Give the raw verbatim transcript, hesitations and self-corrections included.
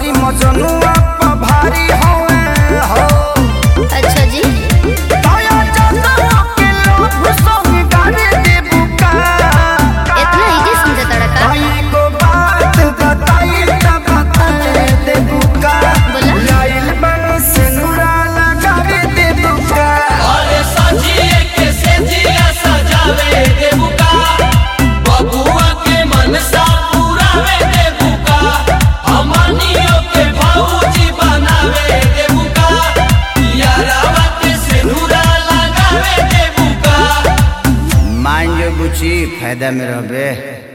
हई मजनुआ पर भारी होए हो। अच्छा जी ताया जाता के लोग संग गारे देबू का। इतना इजी समझा तड़का भाई को बात बताई त बता देबू का। बोला लाइल बन से नुरा लगावे देबू का। अरे सजिए के सेजिया सजावे देबू का। बबुआ के मनसा पुरावे देबू का। हमनियो के भौजी बनावे देबू का। यारावा के सिंदूरा लगावे देबू का। मान जो बुची फायदा में रहबे।